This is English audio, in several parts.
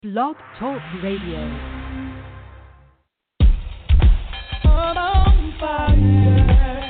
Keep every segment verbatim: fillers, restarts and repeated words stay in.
Blog Talk Radio. On fire.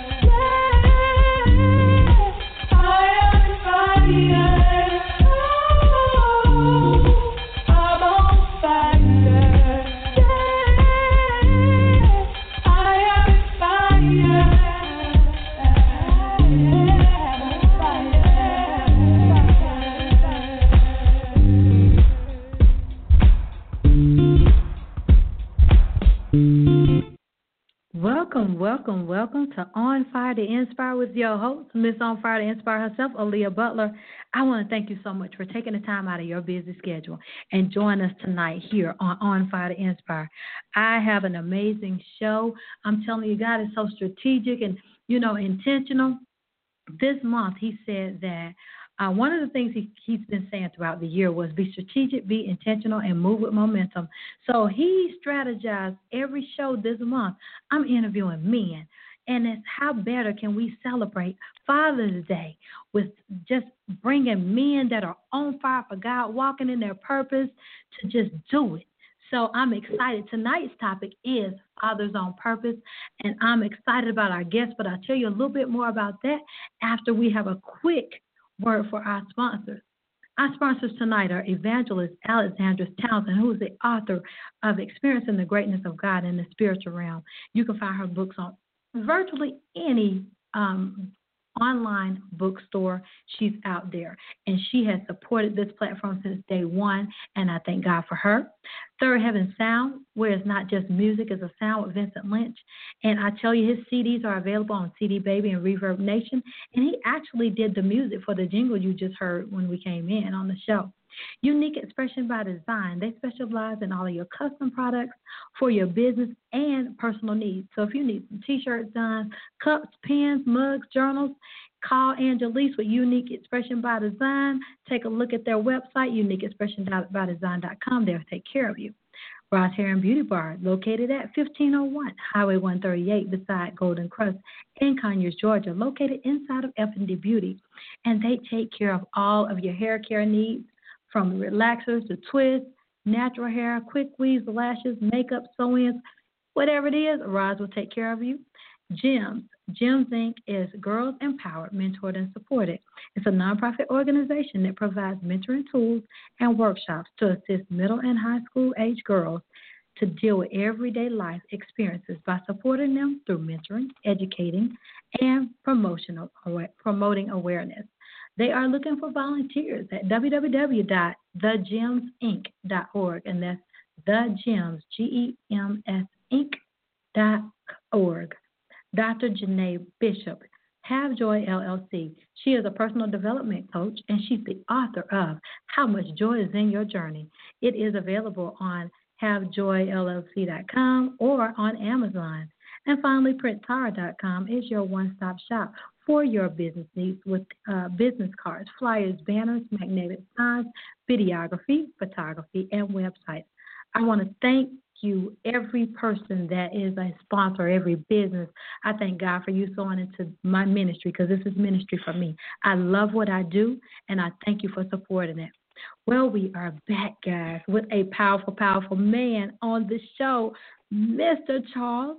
Welcome, welcome, welcome to On Fire to Inspire with your host, Miss On Fire to Inspire herself, Aaliyah Butler. I want to thank you so much for taking the time out of your busy schedule and join us tonight here on On Fire to Inspire. I have an amazing show. I'm telling you, God is so strategic and, you know, intentional. This month, he said that Uh, one of the things he, he's been saying throughout the year was be strategic, be intentional, and move with momentum. So he strategized every show this month. I'm interviewing men. And it's how better can we celebrate Father's Day with just bringing men that are on fire for God, walking in their purpose to just do it. So I'm excited. Tonight's topic is Fathers on Purpose, and I'm excited about our guests, but I'll tell you a little bit more about that after we have a quick word for our sponsors. Our sponsors tonight are Evangelist Alexandra Townsend, who is the author of Experiencing the Greatness of God in the Spiritual Realm. You can find her books on virtually any um, online bookstore. She's out there, and she has supported this platform since day one, and I thank God for her. Third Heaven Sound, where it's not just music, it's a sound with Vincent Lynch, and I tell you, his C Ds are available on C D Baby and Reverb Nation, and he actually did the music for the jingle you just heard when we came in on the show. Unique Expression by Design. They specialize in all of your custom products for your business and personal needs. So if you need some T-shirts done, cups, pens, mugs, journals, call Angelique with Unique Expression by Design. Take a look at their website, unique expression by design dot com. They'll take care of you. Ross Hair and Beauty Bar, located at fifteen oh one Highway one thirty-eight beside Golden Crust in Conyers, Georgia, located inside of F and D Beauty. And they take care of all of your hair care needs, from relaxers to twists, natural hair, quick weaves, lashes, makeup, sew-ins, whatever it is, Roz will take care of you. GEMS. GEMS, Incorporated is Girls Empowered, Mentored, and Supported. It's a nonprofit organization that provides mentoring tools and workshops to assist middle and high school age girls to deal with everyday life experiences by supporting them through mentoring, educating, and promotional, promoting awareness. They are looking for volunteers at w w w dot the gems inc dot org, and that's the gems, G E M S, Inc dot org. Doctor Janae Bishop, Have Joy L L C. She is a personal development coach, and she's the author of How Much Joy is in Your Journey. It is available on have joy l l c dot com or on Amazon. And finally, print tara dot com is your one-stop shop for your business needs with uh, business cards, flyers, banners, magnetic signs, videography, photography, and websites. I want to thank you, every person that is a sponsor, every business. I thank God for you sowing into my ministry, because this is ministry for me. I love what I do, and I thank you for supporting it. Well, we are back, guys, with a powerful, powerful man on the show, Mister Charles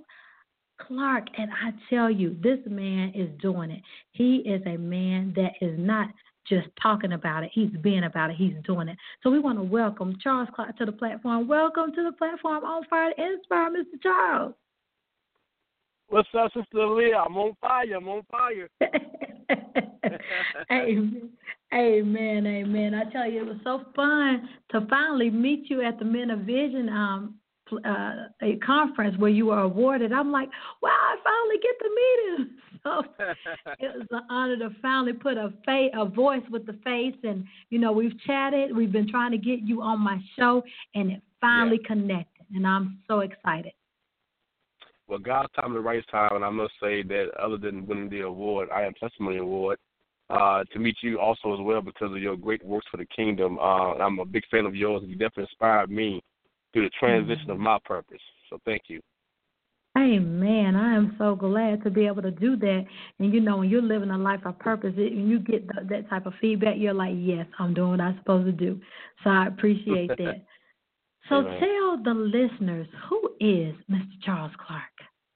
Clark. And I tell you, this man is doing it. He is a man that is not just talking about it. He's being about it. He's doing it. So we want to welcome Charles Clark to the platform. Welcome to the platform, On Fire to Inspire, Mister Charles. What's up, Sister Aaliyah? I'm on fire. I'm on fire. Amen. Amen. Amen. I tell you, it was so fun to finally meet you at the Men of Vision um, uh, a conference where you were awarded. I'm like, wow, I finally get to meet him. So it was an honor to finally put a face, a voice with the face. And, you know, we've chatted. We've been trying to get you on my show, and it finally yeah. connected. And I'm so excited. Well, God's time the right time, and I must say that other than winning the award, I am Testimony Award, uh, to meet you also as well because of your great works for the kingdom. Uh, I'm a big fan of yours, and you definitely inspired me through the transition mm-hmm. of my purpose. So thank you. Amen. I am so glad to be able to do that. And, you know, when you're living a life of purpose it, and you get the, that type of feedback, you're like, yes, I'm doing what I'm supposed to do. So I appreciate that. So Amen. tell the listeners, who is Mister Charles Clark?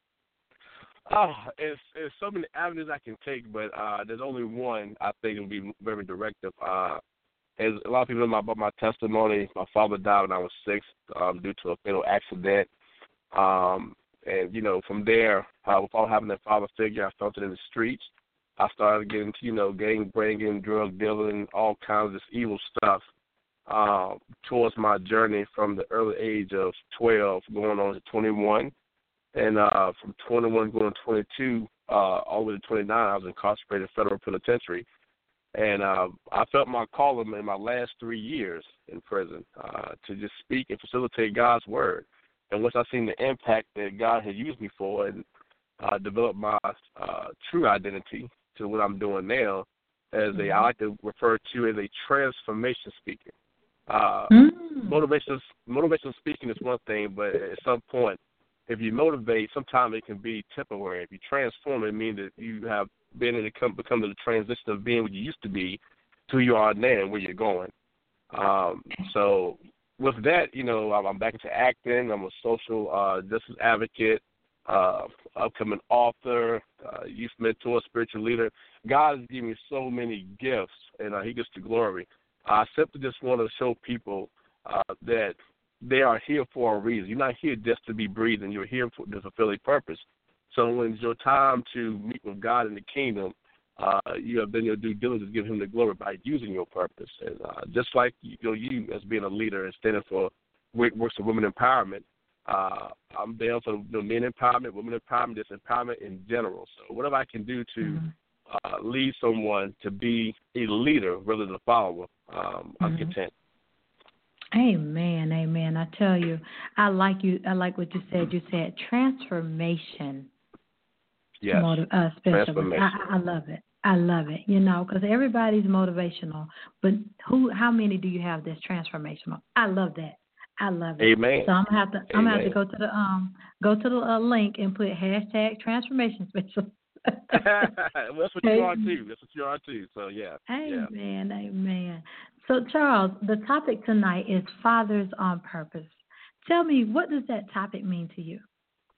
Oh, it's, it's so many avenues I can take, but uh, there's only one I think will be very directive. Uh, as a lot of people know about my testimony, my father died when I was six um, due to a fatal accident. Um, and, you know, from there, uh, without having that father figure, I felt it in the streets. I started getting, you know, gang banging, drug dealing, all kinds of this evil stuff uh, towards my journey from the early age of twelve going on to twenty-one. And uh, from twenty-one going to twenty-two, uh, all the way to twenty-nine, I was incarcerated in federal penitentiary. And uh, I felt my calling in my last three years in prison uh, to just speak and facilitate God's word. And once I seen the impact that God had used me for and uh, developed my uh, true identity to what I'm doing now, as a, I like to refer to as a transformation speaker. Uh, mm. motivational, motivational speaking is one thing, but at some point, if you motivate, sometimes it can be temporary. If you transform, it means that you have been in the come, become the transition of being what you used to be to who you are now and where you're going. Um, so with that, you know, I'm, I'm back into acting. I'm a social uh, justice advocate, uh, upcoming author, uh, youth mentor, spiritual leader. God has given me so many gifts, and uh, he gets the glory. I simply just want to show people uh, that they are here for a reason. You're not here just to be breathing. You're here for, to fulfill a purpose. So when it's your time to meet with God in the kingdom, uh, you have done your due diligence to give him the glory by using your purpose. And uh, just like you, know, you as being a leader and standing for great works of women empowerment, uh, I'm there for you know, men empowerment, women empowerment, just empowerment in general. So whatever I can do to mm-hmm. uh, lead someone to be a leader rather than a follower, um, mm-hmm. I'm content. Amen, amen. I tell you, I like you. I like what you said. You said transformation. Yes, Motiv- uh, transformation. I, I love it. I love it. You know, because everybody's motivational, but who? How many do you have that's transformational? I love that. I love it. Amen. So I'm gonna have to. Amen. I'm gonna have to go to the um go to the uh, link and put hashtag transformation special. Well, that's what you are too. That's what you are too. So yeah. Amen. Yeah. Amen. So Charles, the topic tonight is fathers on purpose. Tell me, what does that topic mean to you?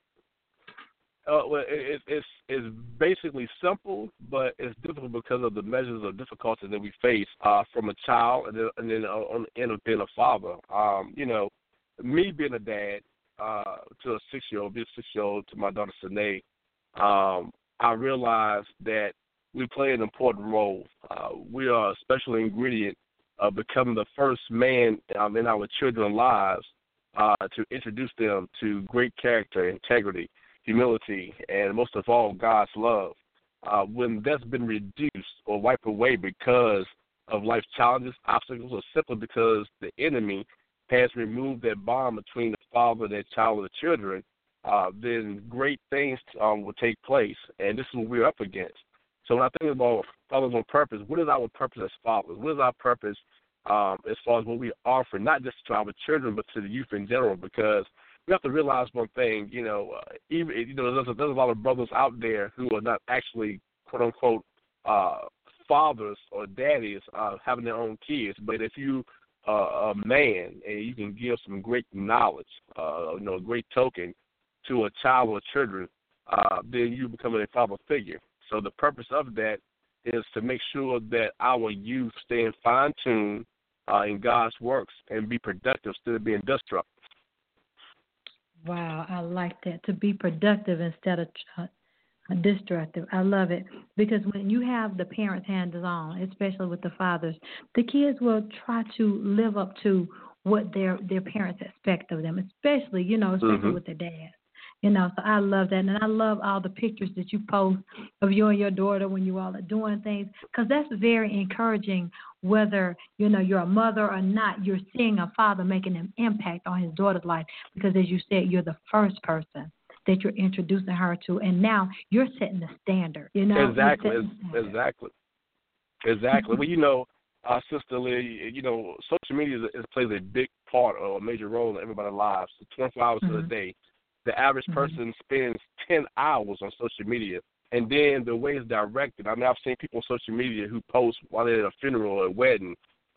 Uh, well, it, it's it's basically simple, but it's difficult because of the measures of difficulty that we face uh, from a child, and then, and then on the end of being a father. Um, you know, me being a dad uh, to a six-year-old, being a six-year-old to my daughter Sine, um, I realized that we play an important role. Uh, we are a special ingredient of becoming the first man um, in our children's lives uh, to introduce them to great character, integrity, humility, and most of all, God's love. Uh, when that's been reduced or wiped away because of life's challenges, obstacles, or simply because the enemy has removed that bond between the father, their child, and the children, uh, then great things um, will take place, and this is what we're up against. So when I think about fathers on purpose, what is our purpose as fathers? What is our purpose um, as far as what we offer, not just to our children, but to the youth in general? Because we have to realize one thing, you know, uh, even you know, there's a, there's a lot of brothers out there who are not actually, quote unquote, uh, fathers or daddies uh, having their own kids. But if you are uh, a man and you can give some great knowledge, uh, you know, a great token to a child or children, uh, then you become a father figure. So the purpose of that is to make sure that our youth stay in fine-tune uh, in God's works and be productive instead of being destructive. Wow, I like that, to be productive instead of uh, destructive. I love it, because when you have the parents' hands on, especially with the fathers, the kids will try to live up to what their, their parents expect of them, especially, you know, especially mm-hmm. with their dads. You know, so I love that. And I love all the pictures that you post of you and your daughter when you all are doing things, because that's very encouraging. Whether, you know, you're a mother or not, you're seeing a father making an impact on his daughter's life, because, as you said, you're the first person that you're introducing her to, and now you're setting the standard. You know, exactly, exactly, exactly. Well, you know, uh, Sister Lee, you know, social media is, is, plays a big part or a major role in everybody's lives. twenty-four hours mm-hmm. of the day. The average person mm-hmm. spends ten hours on social media, and then the way it's directed. I mean, I've seen people on social media who post while they're at a funeral or a wedding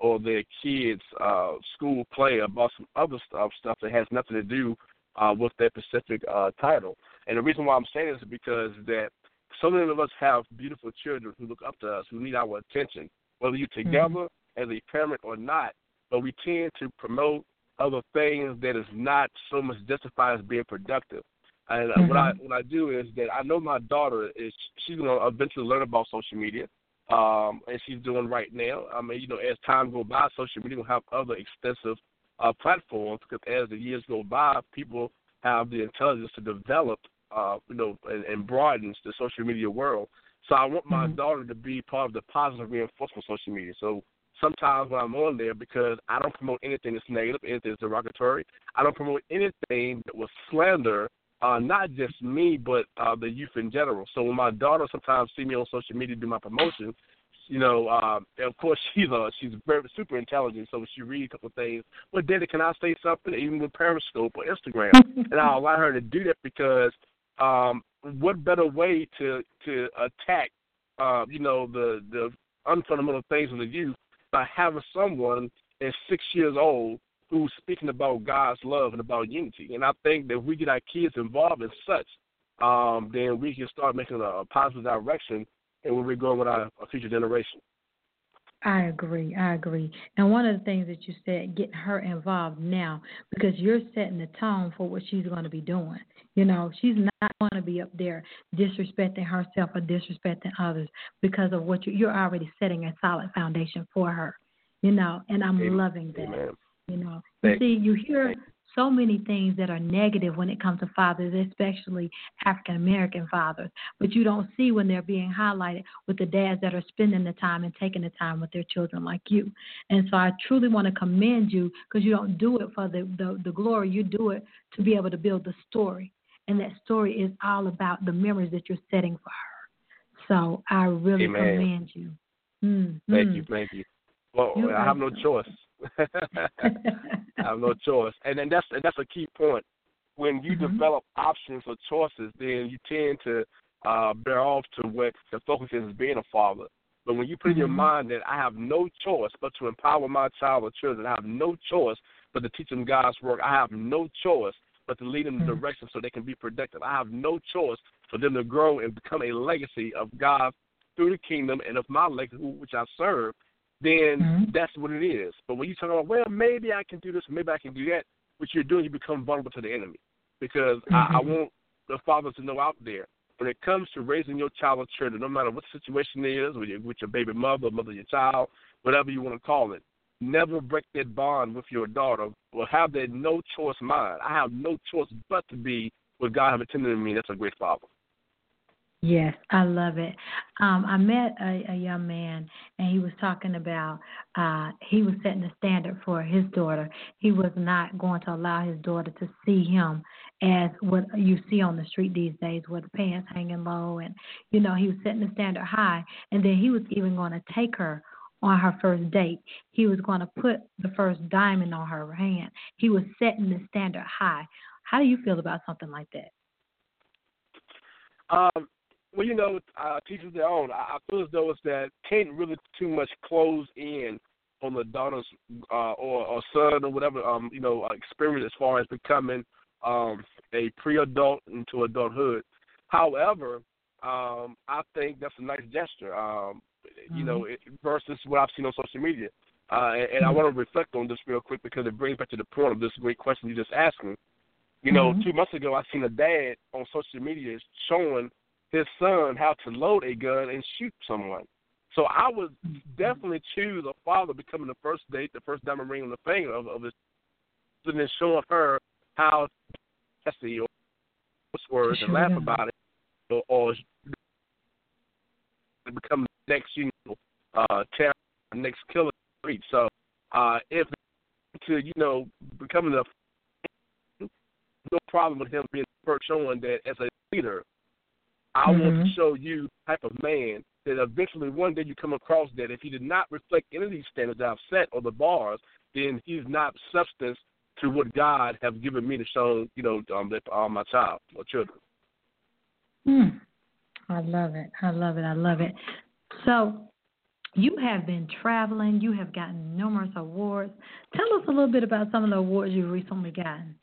or their kids' uh, school play about some other stuff, stuff that has nothing to do uh, with their specific uh, title. And the reason why I'm saying this is because that so many of us have beautiful children who look up to us, who need our attention, whether you're together mm-hmm. as a parent or not, but we tend to promote other things that is not so much justified as being productive. And mm-hmm. what I what I do is that I know my daughter is she's going to eventually learn about social media, um, and she's doing right now. I mean, you know, as time goes by, social media will have other extensive uh, platforms because as the years go by, people have the intelligence to develop, uh, you know, and, and broadens the social media world. So I want my mm-hmm. daughter to be part of the positive reinforcement of social media. So sometimes when I'm on there, because I don't promote anything that's negative, anything that's derogatory, I don't promote anything that will slander uh, not just me, but uh, the youth in general. So when my daughter sometimes see me on social media do my promotion, you know, uh, of course she's uh, she's very super intelligent, so she reads a couple of things. Well, Daddy, can I say something? Even with Periscope or Instagram, and I'll allow her to do that because um, what better way to to attack, uh, you know, the the unfundamental things of the youth by having someone that's six years old who's speaking about God's love and about unity. And I think that if we get our kids involved in such, um, then we can start making a, a positive direction and where we're going with our, our future generation. I agree. I agree. And one of the things that you said, getting her involved now, because you're setting the tone for what she's going to be doing. You know, she's not going to be up there disrespecting herself or disrespecting others because of what you, you're already setting a solid foundation for her. You know, and I'm Amen. loving that. Amen. You know, Thank you see, you hear Thank so many things that are negative when it comes to fathers, especially African American fathers, but you don't see when they're being highlighted with the dads that are spending the time and taking the time with their children like you. And so I truly want to commend you because you don't do it for the, the, the glory. You do it to be able to build the story. And that story is all about the memories that you're setting for her. So I really Amen. commend you. Mm-hmm. Thank you. Thank you. Well, you I have no choice. I have no choice. And then that's that's a key point. When you mm-hmm. develop options or choices, then you tend to uh, bear off to what the focus is being a father. But when you put mm-hmm. in your mind that I have no choice but to empower my child or children, I have no choice but to teach them God's work, I have no choice but to lead them in the direction so they can be productive. I have no choice for them to grow and become a legacy of God through the kingdom and of my legacy, which I serve. Then mm-hmm. that's what it is. But when you talk about, well, maybe I can do this, maybe I can do that, what you're doing, you become vulnerable to the enemy. Because mm-hmm. I, I want the fathers to know out there, when it comes to raising your child or children, no matter what the situation is, with your, with your baby mother, mother of your child, whatever you want to call it, never break that bond with your daughter or have that no choice mind. I have no choice but to be what God has intended in me. That's a great father. Yes, I love it. Um, I met a, a young man, and he was talking about uh, he was setting the standard for his daughter. He was not going to allow his daughter to see him as what you see on the street these days, with the pants hanging low. And, you know, he was setting the standard high. And then he was even going to take her on her first date. He was going to put the first diamond on her hand. He was setting the standard high. How do you feel about something like that? Um. Well, you know, uh, teachers their own. I, I feel as though it's that can't really too much close in on the daughter's uh, or, or son or whatever, um, you know, uh, experience as far as becoming um, a pre-adult into adulthood. However, um, I think that's a nice gesture, um, mm-hmm. you know, it, versus what I've seen on social media. Uh, and, and mm-hmm. I want to reflect on this real quick because it brings back to the point of this great question you just asked me. You know, mm-hmm. two months ago I seen a dad on social media showing his son how to load a gun and shoot someone. So I would definitely choose a father becoming the first date, the first diamond ring on the finger of, of his, and then showing her how to see or words and laugh about it, or, or become the next, you know, uh, terror, next killer. So uh, if to you know becoming a no problem with him being the first showing that as a leader. I mm-hmm. want to show you the type of man that eventually one day you come across that if he did not reflect any of these standards I've set or the bars, then he's not substance to what God has given me to show, you know, um, that, um, my child or children. Mm. I love it. I love it. I love it. So You have been traveling. You have gotten numerous awards. Tell us a little bit about some of the awards you've recently gotten.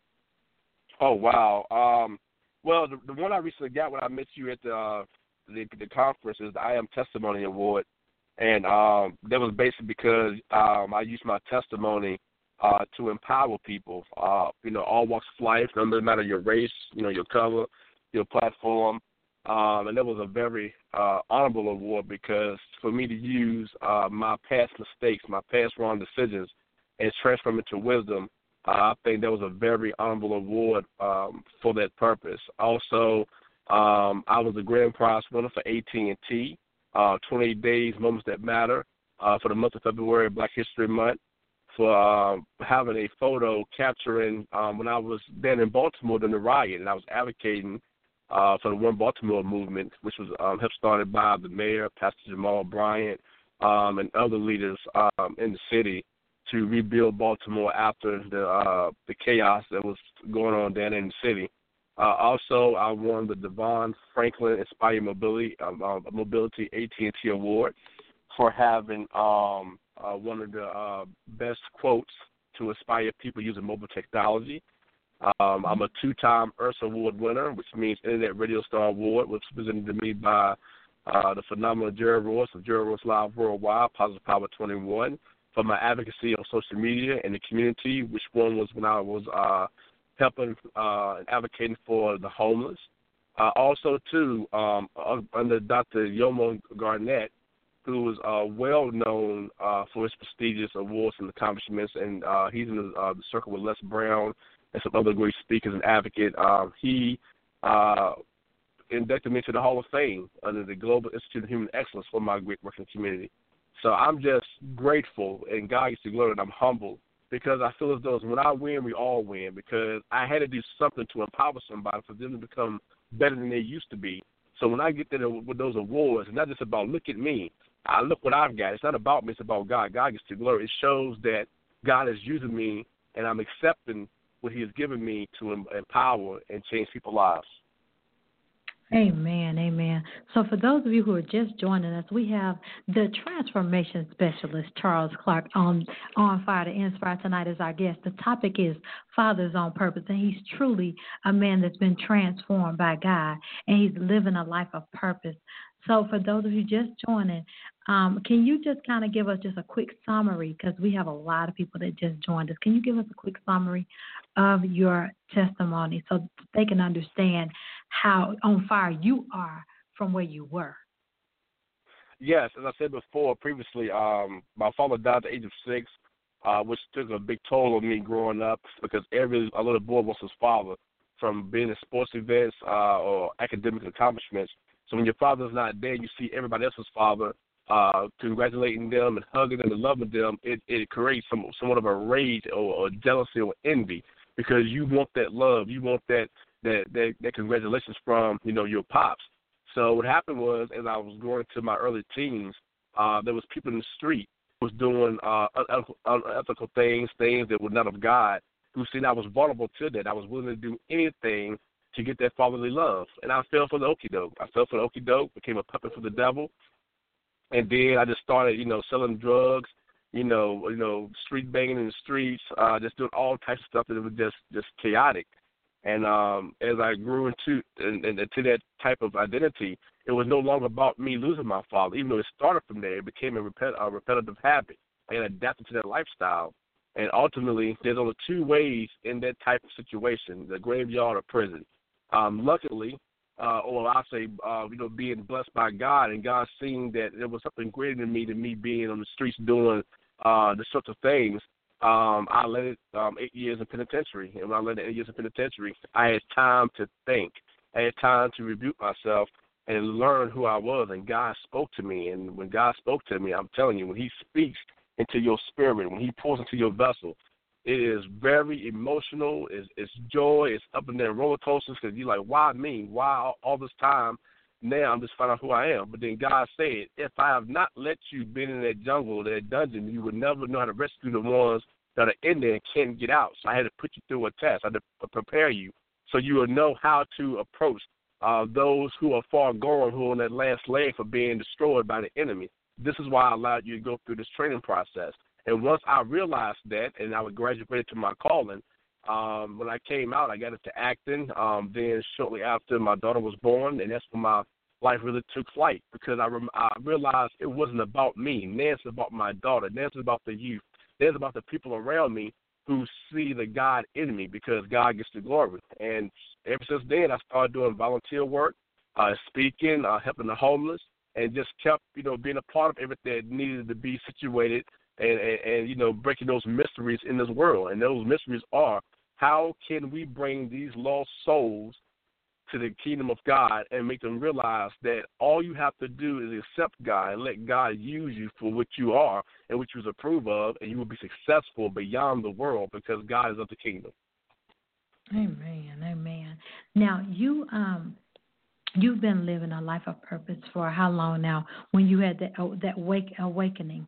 Oh, wow. Um, well, the, the one I recently got when I met you at the uh, the, the conference is the I Am Testimony Award. And um, that was basically because um, I used my testimony uh, to empower people, uh, you know, all walks of life, no matter your race, you know, your color, your platform. Um, and that was a very uh, honorable award because for me to use uh, my past mistakes, my past wrong decisions, and transform it to wisdom, uh, I think that was a very honorable award um, for that purpose. Also, um, I was a grand prize winner for A T and T, uh, twenty-eight Days, Moments That Matter, uh, for the month of February, Black History Month, for uh, having a photo capturing um, when I was then in Baltimore during the riot, and I was advocating uh, for the One Baltimore movement, which was um, helped started by the mayor, Pastor Jamal Bryant, um, and other leaders um, in the city to rebuild Baltimore after the uh, the chaos that was going on down in the city. Uh, also, I won the Devon Franklin Inspire Mobility um, uh, Mobility A T and T Award for having um, uh, one of the uh, best quotes to inspire people using mobile technology. Um, I'm a two-time U R S Award winner, which means Internet Radio Star Award, which was presented to me by uh, the phenomenal Jerry Royce of Jerry Royce Live Worldwide, Positive Power twenty-one, for my advocacy on social media and the community, which one was when I was uh, helping uh, and advocating for the homeless. Uh, also, too, um, under Doctor Yomo Garnett, who is uh, well known uh, for his prestigious awards and accomplishments, and uh, he's in the, uh, the circle with Les Brown and some other great speakers and advocates. Um, he uh, inducted me to the Hall of Fame under the Global Institute of Human Excellence for my great working community. So I'm just grateful, and God gets the glory, and I'm humbled because I feel as though when I win, we all win, because I had to do something to empower somebody for them to become better than they used to be. So when I get there with those awards, it's not just about look at me. I look what I've got. It's not about me. It's about God. God gets the glory. It shows that God is using me, and I'm accepting what he has given me to empower and change people's lives. Amen, amen. So for those of you who are just joining us, we have the transformation specialist, Charles Clark, on, on Fire to Inspire tonight as our guest. The topic is Fathers on Purpose, and he's truly a man that's been transformed by God, and he's living a life of purpose. So for those of you just joining, um, can you just kind of give us just a quick summary, because we have a lot of people that just joined us. Can you give us a quick summary of your testimony so they can understand how on fire you are from where you were? Yes, as I said before, previously, um, my father died at the age of six, uh, which took a big toll on me growing up, because every a little boy wants his father, from being in sports events uh, or academic accomplishments. So when your father's not there, you see everybody else's father uh, congratulating them and hugging them and loving them. It, it creates some somewhat of a rage or, or jealousy or envy, because you want that love, you want that that that, that congratulations from, you know, your pops. So what happened was, as I was going to my early teens, uh, there was people in the street who was doing uh, unethical things, things that were not of God, who seen I was vulnerable to that. I was willing to do anything to get that fatherly love. And I fell for the okie doke. I fell for the okie doke, became a puppet for the devil. And then I just started, you know, selling drugs, you know, you know, street banging in the streets, uh, just doing all types of stuff that was just, just chaotic. And um, as I grew into, and, and, into that type of identity, it was no longer about me losing my father. Even though it started from there, it became a, repet- a repetitive habit. I adapted to that lifestyle. And ultimately, there's only two ways in that type of situation, the graveyard or prison. Um, luckily, uh, or I say, uh, you know, being blessed by God, and God seeing that there was something greater than me than me being on the streets doing uh, the sorts of things, um, I led it um, eight years in penitentiary. And when I led it eight years in penitentiary, I had time to think. I had time to rebuke myself and learn who I was, and God spoke to me. And when God spoke to me, I'm telling you, when he speaks into your spirit, when he pours into your vessel, it is very emotional. It's, it's joy. It's up and down roller coasters, because you're like, why me? Why all, all this time? Now I'm just finding out who I am. But then God said, if I have not let you been in that jungle, that dungeon, you would never know how to rescue the ones that are in there and can't get out. So I had to put you through a test. I had to prepare you so you will know how to approach uh, those who are far gone, who are on that last leg for being destroyed by the enemy. this is why I allowed you to go through this training process. And once I realized that, and I graduated to my calling, um, when I came out, I got into acting. Um, then shortly after, my daughter was born, and that's when my life really took flight, because I, rem- I realized it wasn't about me. Now it's about my daughter. Now it's about the youth. Now it's about the people around me who see the God in me, because God gets the glory. And ever since then, I started doing volunteer work, uh, speaking, uh, helping the homeless, and just kept, you know, being a part of everything that needed to be situated and, and, and, you know, breaking those mysteries in this world. And those mysteries are, how can we bring these lost souls to the kingdom of God and make them realize that all you have to do is accept God and let God use you for what you are and what you approve of, and you will be successful beyond the world, because God is of the kingdom. Amen, amen. Now, you um, you've been living a life of purpose for how long now? When you had that oh, that wake awakening?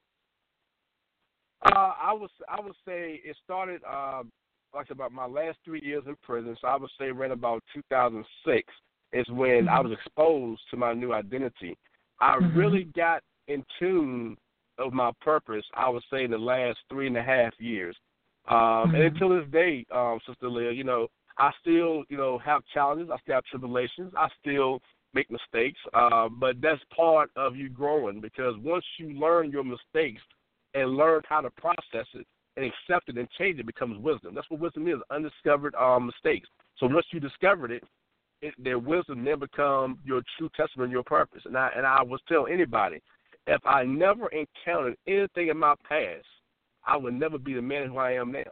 Uh, I was I would say it started uh, like about my last three years in prison. So I would say right about two thousand six is when mm-hmm. I was exposed to my new identity. I mm-hmm. really got in tune of my purpose, I would say, in the last three and a half years. Um, mm-hmm. And until this day, um, Sister Leah, you know, I still, you know, have challenges. I still have tribulations. I still make mistakes. Uh, but that's part of you growing, because once you learn your mistakes and learn how to process it and accept it and change it, becomes wisdom. That's what wisdom is, undiscovered um, mistakes. So once you discovered it, it, their wisdom then become your true testament, your purpose. And I, and I was tell anybody, if I never encountered anything in my past, I would never be the man who I am now.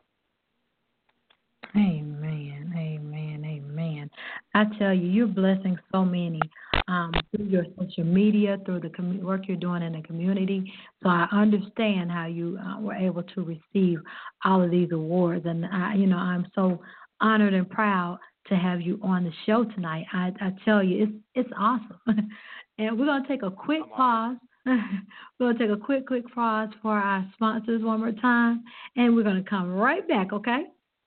Amen, amen, amen. I tell you, you're blessing so many um, through your social media, through the com- work you're doing in the community. So I understand how you uh, were able to receive all of these awards. And, I, you know, I'm so honored and proud to have you on the show tonight. I, I tell you, it's it's awesome. And we're going to take a quick pause. We're going to take a quick, quick pause for our sponsors one more time, and we're going to come right back, okay?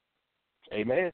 Amen.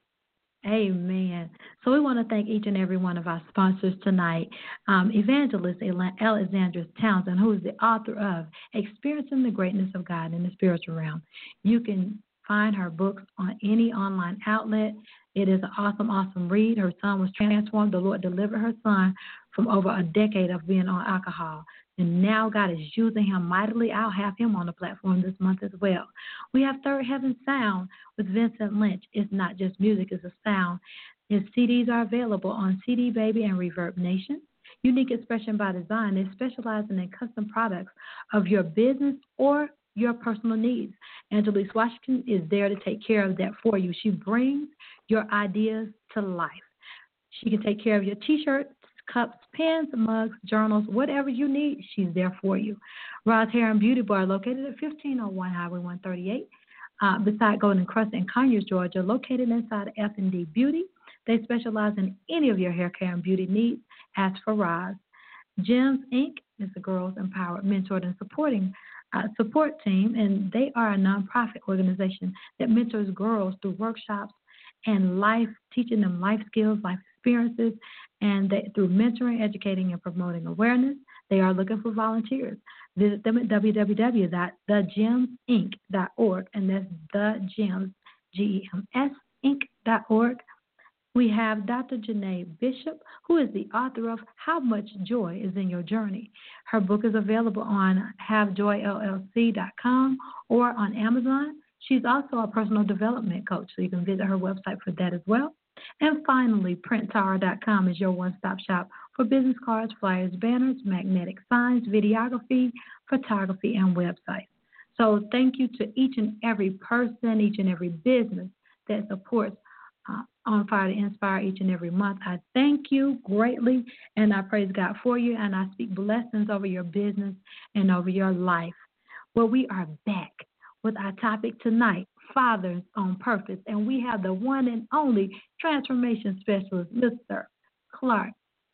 Amen. So we want to thank each and every one of our sponsors tonight. Um, Evangelist Alexandra Townsend, who is the author of Experiencing the Greatness of God in the Spiritual Realm. You can find her books on any online outlet. It is an awesome, awesome read. Her son was transformed. The Lord delivered her son from over a decade of being on alcohol. And now God is using him mightily. I'll have him on the platform this month as well. We have Third Heaven Sound with Vincent Lynch. It's not just music, it's a sound. His C Ds are available on C D Baby and Reverb Nation. Unique Expression by Design is specializing in custom products of your business or your personal needs. Angelique Washington is there to take care of that for you. She brings your ideas to life. She can take care of your T-shirts, cups, pens, mugs, journals, whatever you need, she's there for you. Roz Hair and Beauty Bar, located at fifteen oh one Highway one thirty-eight, uh, beside Golden Crust in Conyers, Georgia, located inside F and D Beauty. They specialize in any of your hair care and beauty needs. Ask for Roz. Gems Incorporated is the Girls Empowered, Mentored, and Supporting uh, support team, and they are a nonprofit organization that mentors girls through workshops and life, teaching them life skills, life experiences, and they, through mentoring, educating, and promoting awareness. They are looking for volunteers. Visit them at w w w dot the gems inc dot org, and that's the gems, G E M S, inc dot org. We have Doctor Janae Bishop, who is the author of How Much Joy is in Your Journey. Her book is available on have joy l l c dot com or on Amazon. She's also a personal development coach, so you can visit her website for that as well. And finally, print tower dot com is your one-stop shop for business cards, flyers, banners, magnetic signs, videography, photography, and websites. So thank you to each and every person, each and every business that supports uh, On Fire to Inspire each and every month. I thank you greatly, and I praise God for you, and I speak blessings over your business and over your life. Well, we are back with our topic tonight, Fathers on Purpose, and we have the one and only transformation specialist, Mister Clark.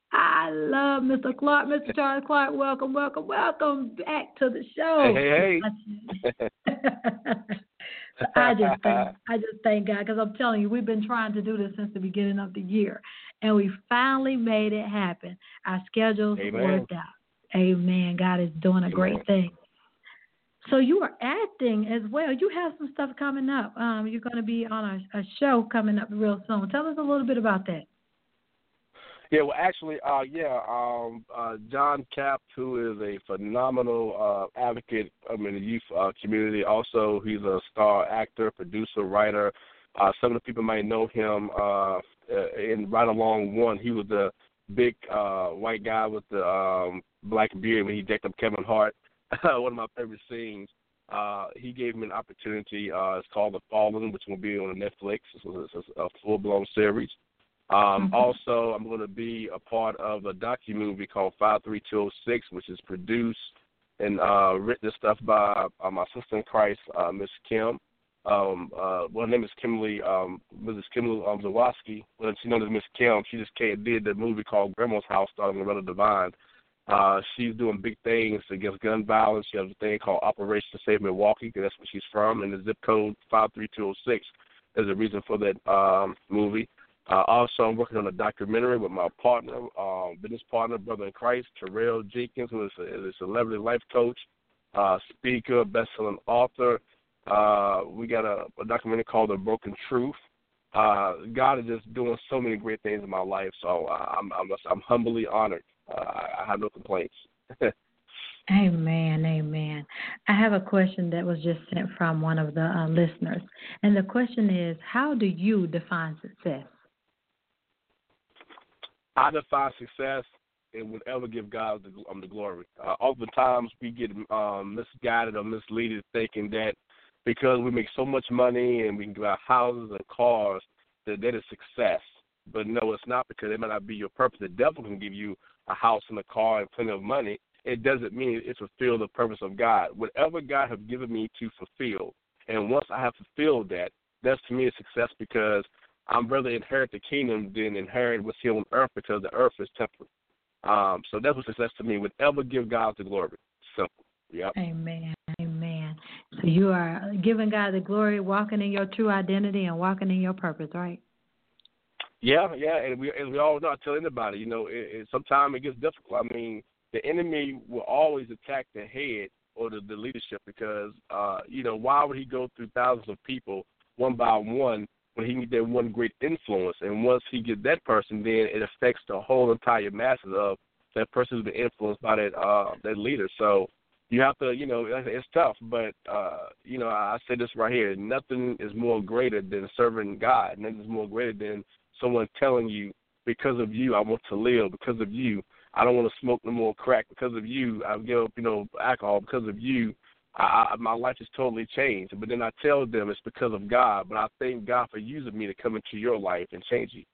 I love Mister Clark. Mister Charles Clark, welcome, welcome, welcome back to the show. Hey, hey. So I just thank, I just thank God, because I'm telling you, we've been trying to do this since the beginning of the year, and we finally made it happen. Our schedules Amen. worked out. Amen. God is doing a Amen. great thing. So you are acting as well. You have some stuff coming up. Um, you're going to be on a, a show coming up real soon. Tell us a little bit about that. Yeah, well, actually, uh, yeah, um, uh, John Capp, who is a phenomenal uh, advocate um, in the youth uh, community. Also, he's a star actor, producer, writer. Uh, some of the people might know him uh, in Right Along One. He was the big uh, white guy with the um, black beard when he decked up Kevin Hart. One of my favorite scenes. Uh, he gave me an opportunity. Uh, it's called The Fallen, which will be on Netflix. It's, it's a full-blown series. Um, Mm-hmm. Also, I'm going to be a part of a docu-movie called five three two oh six, which is produced and uh, written and stuff by uh, my sister in Christ, uh, Miss Kim. Um, uh, well, her name is Kimberly, um, Missus Kimberly um, Zawoski. Well, she's known as Miss Kim. She just came, did the movie called Grandma's House, starring Loretta Devine. Uh, she's doing big things against gun violence. She has a thing called Operation Save Milwaukee, because that's where she's from, and the zip code five three two oh six is the reason for that um, movie. Uh, also, I'm working on a documentary with my partner, um, business partner, brother in Christ, Terrell Jenkins, who is a, is a celebrity life coach, uh, speaker, best-selling author. Uh, we got a, a documentary called The Broken Truth. Uh, God is just doing so many great things in my life, so uh, I'm, I'm I'm humbly honored. Uh, I have no complaints. Amen, amen. I have a question that was just sent from one of the uh, listeners, and the question is, how do you define success? I define success and would ever give God the, um, the glory. Uh, oftentimes we get um, misguided or misleaded thinking that because we make so much money and we can buy houses and cars, that that is success. But no, it's not, because it might not be your purpose. The devil can give you a house and a car and plenty of money. It doesn't mean it's fulfill the purpose of God. Whatever God has given me to fulfill, and once I have fulfilled that, that's to me a success, because I'm rather inherit the kingdom than inherit what's here on earth, because the earth is temporal. Um, so that's what success to me. Whatever give God the glory. Simple. Yep. Amen. Amen. So you are giving God the glory, walking in your true identity and walking in your purpose, right? Yeah, yeah, and we and we all know. I tell anybody, you know, it, it, sometimes it gets difficult. I mean, the enemy will always attack the head or the, the leadership, because, uh, you know, why would he go through thousands of people one by one when he needs that one great influence? And once he gets that person, then it affects the whole entire masses of that person who's been influenced by that uh, that leader. So you have to, you know, it's tough, but, uh, you know, I say this right here. Nothing is more greater than serving God. Nothing is more greater than someone telling you, because of you, I want to live. Because of you, I don't want to smoke no more crack. Because of you, I give up, you know, alcohol. Because of you, I, I, my life has totally changed. But then I tell them it's because of God. But I thank God for using me to come into your life and change you.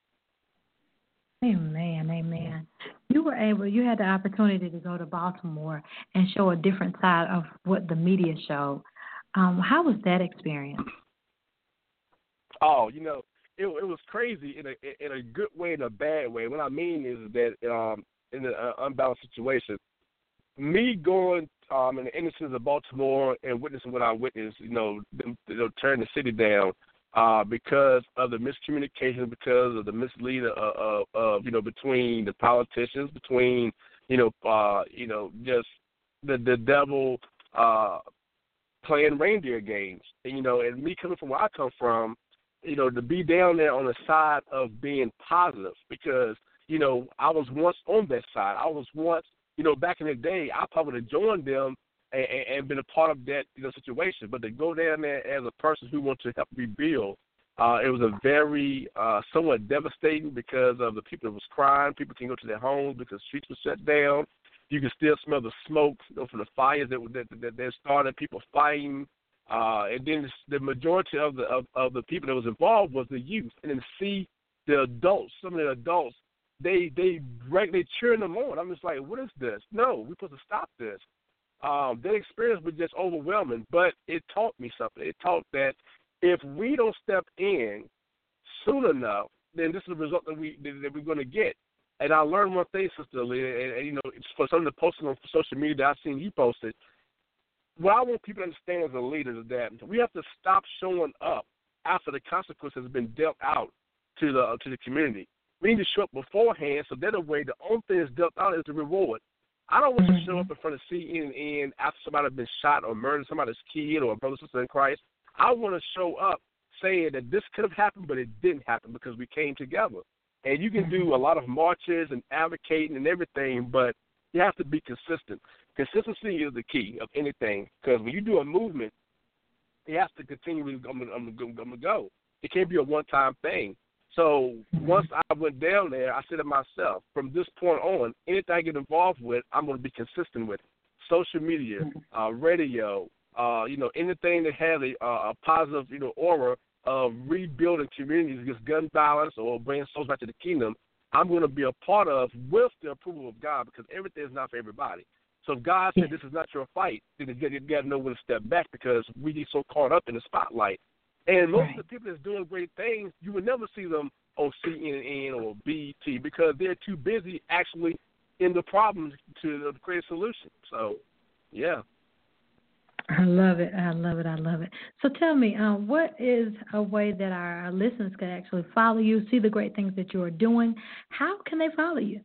Amen, amen. You were able, you had the opportunity to go to Baltimore and show a different side of what the media showed. Um, how was that experience? Oh, you know, it, it was crazy in a in a good way and a bad way. What I mean is that um, in an uh, unbalanced situation, me going um, in the inner city of Baltimore and witnessing what I witnessed, you know, them, you know, turn the city down uh, because of the miscommunication, because of the mislead of, of, of you know, between the politicians, between you know, uh, you know, just the the devil uh, playing reindeer games, and, you know, and me coming from where I come from, you know, to be down there on the side of being positive, because, you know, I was once on that side. I was once, you know, back in the day, I probably would have joined them and, and, and been a part of that, you know, situation. But to go down there as a person who wants to help rebuild, uh, it was a very uh, somewhat devastating, because of the people that was crying. People couldn't go to their homes because streets were shut down. You can still smell the smoke, you know, from the fires that that, that, that started, people fighting. Uh, and then the majority of the of, of the people that was involved was the youth, and then see the adults, some of the adults, they they they cheering them on. I'm just like, what is this? No, we're supposed to stop this. Um, that experience was just overwhelming, but it taught me something. It taught that if we don't step in soon enough, then this is the result that we that we're going to get. And I learned one thing, Sister Lee, and, and you know, it's for something to post on social media that I've seen you posted. What I want people to understand as a leader is that we have to stop showing up after the consequences have been dealt out to the to the community. We need to show up beforehand, so that way the only thing that's dealt out is the reward. I don't want mm-hmm. to show up in front of C N N after somebody has been shot or murdered somebody's kid or a brother sister in Christ. I want to show up saying that this could have happened, but it didn't happen because we came together. And you can do a lot of marches and advocating and everything, but you have to be consistent. Consistency is the key of anything, because when you do a movement, it has to continually I'm going to go. It can't be a one-time thing. So once I went down there, I said to myself, from this point on, anything I get involved with, I'm going to be consistent with it. Social media, uh, radio, uh, you know, anything that has a, a positive, you know, aura of rebuilding communities against gun violence or bringing souls back to the kingdom, I'm going to be a part of with the approval of God, because everything is not for everybody. So if God said this is not your fight, then you got to know when to step back, because we get so caught up in the spotlight. And most right. of the people that's doing great things, you will never see them on C N N or B E T, because they're too busy actually in the problem to create a solution. So, yeah. I love it. I love it. I love it. So tell me, um, what is a way that our, our listeners can actually follow you, see the great things that you are doing? How can they follow you?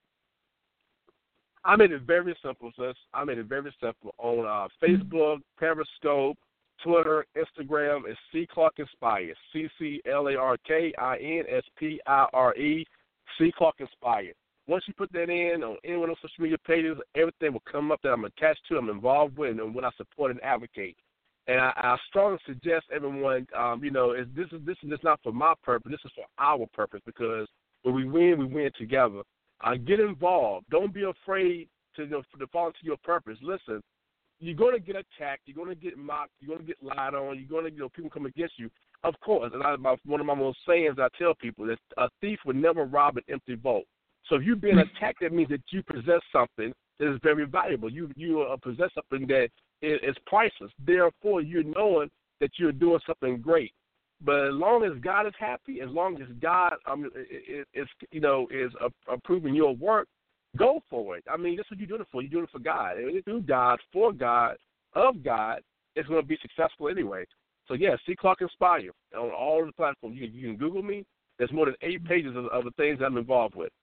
I made it very simple, sis. I made it very simple. On uh, Facebook, Periscope, Twitter, Instagram, is C. Clark Inspired. C C L A R K I N S P I R E, C. Clark Inspired. Once you put that in on any one of those social media pages, everything will come up that I'm attached to, I'm involved with, and what I support and advocate. And I, I strongly suggest everyone, um, you know, is this is this is just not for my purpose. This is for our purpose, because when we win, we win together. Uh, get involved. Don't be afraid to, you know, to fall into your purpose. Listen, you're going to get attacked. You're going to get mocked. You're going to get lied on. You're going to, you know, people come against you. Of course, and I, my, one of my most sayings I tell people is a thief would never rob an empty vault. So if you're being attacked, that means that you possess something that is very valuable. You you uh, possess something that is, is priceless. Therefore, you're knowing that you're doing something great. But as long as God is happy, as long as God um, is, is you know is approving your work, go for it. I mean, that's what you're doing it for. You're doing it for God. And through God, for God, of God, it's going to be successful anyway. So, yeah, C. Clark Inspire on all the platforms. You, you can Google me. There's more than eight pages of, of the things I'm involved with.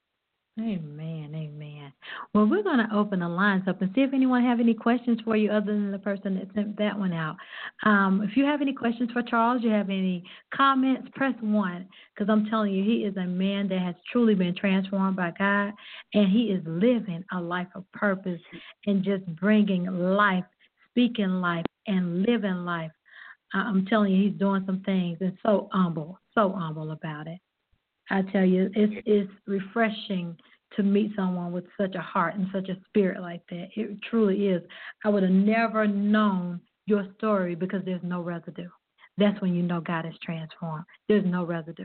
Amen, amen. Well, we're going to open the lines up and see if anyone have any questions for you other than the person that sent that one out. Um, if you have any questions for Charles, you have any comments, press one, because I'm telling you, he is a man that has truly been transformed by God, and he is living a life of purpose and just bringing life, speaking life, and living life. I'm telling you, he's doing some things and so humble, so humble about it. I tell you, it's, it's refreshing to meet someone with such a heart and such a spirit like that. It truly is. I would have never known your story because there's no residue. That's when you know God is transformed. There's no residue.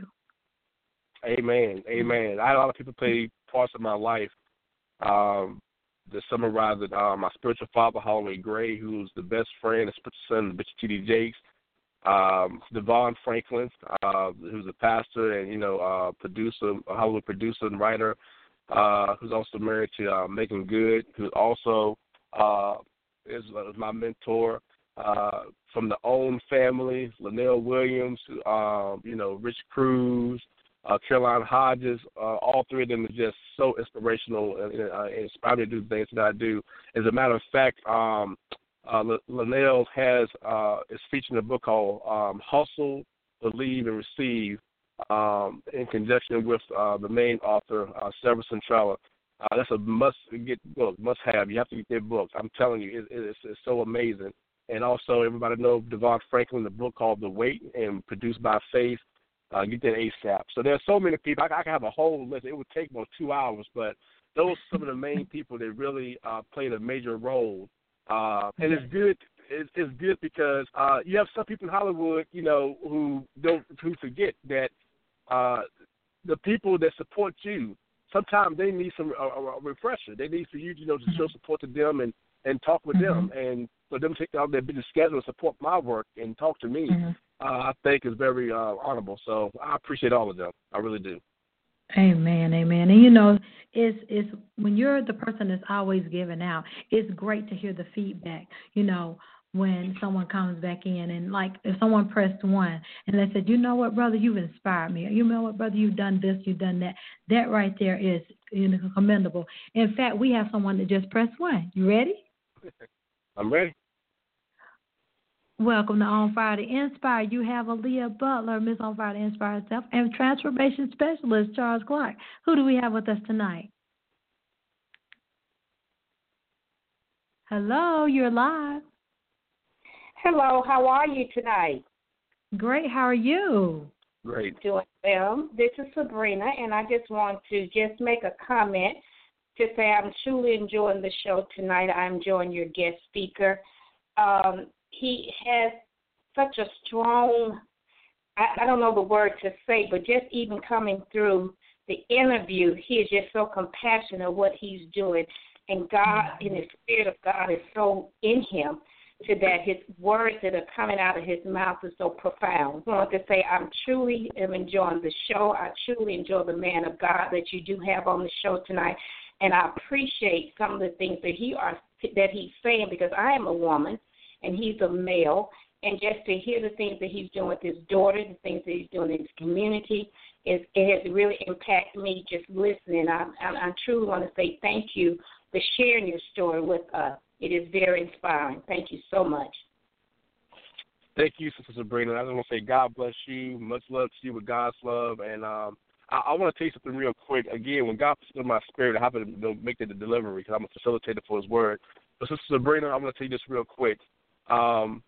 Amen. Amen. I had a lot of people play parts of my life. Um, to summarize it, uh, my spiritual father, Holloway Gray, who's the best friend and spiritual son of Bishop T D Jakes. Um, Devon Franklin, uh, who's a pastor and, you know, uh, producer, a Hollywood producer and writer, uh, who's also married to uh, Megan Good, who also uh, is, uh, my mentor. Uh, from the OWN family, Linnell Williams, uh, you know, Rich Cruz, uh, Caroline Hodges, uh, all three of them are just so inspirational and, uh, and inspire me to do the things that I do. As a matter of fact, um, Uh, Linnell has uh, is featured in a book called um, Hustle, Believe, and Receive, um, in conjunction with uh, the main author, uh, Severus Centrella. Uh, that's a must-get book, must-have. You have to get that book. I'm telling you, it, it's, it's so amazing. And also, everybody knows Devon Franklin, the book called The Wait, and produced by Faith. Uh, get that ASAP. So there's so many people. I, I can have a whole list. It would take about two hours, but those are some of the main people that really uh, played a major role. Uh, and it's good. It's, it's good because uh, you have some people in Hollywood, you know, who don't who forget that uh, the people that support you, sometimes they need some a, a refresher. They need for you, you know, to show support to them and, and talk with mm-hmm. them, and for them to take out their busy schedule and support my work and talk to me. Mm-hmm. Uh, I think is very uh, honorable. So I appreciate all of them. I really do. Amen, amen. And you know, it's it's when you're the person that's always giving out, it's great to hear the feedback. You know, when someone comes back in, and like if someone pressed one and they said, you know what, brother, you've inspired me. You know what, brother, you've done this, you've done that. That right there is, you know, commendable. In fact, we have someone that just pressed one. You ready? I'm ready. Welcome to On Fire to Inspire. You have Aaliyah Butler, Miss On Fire to Inspire herself, and Transformation Specialist Charles Clark. Who do we have with us tonight? Hello, you're live. Hello, how are you tonight? Great, how are you? Great. Doing well. This is Sabrina, and I just want to just make a comment to say I'm truly enjoying the show tonight. I'm enjoying your guest speaker. Um, he has such a strong, I, I don't know the word to say, but just even coming through the interview, he is just so compassionate of what he's doing. And God, in the Spirit of God, is so in him to that his words that are coming out of his mouth are so profound. I want to say I'm truly am enjoying the show. I truly enjoy the man of God that you do have on the show tonight. And I appreciate some of the things that he are that he's saying, because I am a woman and he's a male, and just to hear the things that he's doing with his daughter, the things that he's doing in his community, is, it has really impacted me just listening. I, I, I truly want to say thank you for sharing your story with us. It is very inspiring. Thank you so much. Thank you, Sister Sabrina. I just want to say God bless you. Much love to you with God's love. And um, I, I want to tell you something real quick. Again, when God puts it in my spirit, I have to you know, make the delivery because I'm a facilitator for his word. But Sister Sabrina, I'm going to tell you this real quick. Um,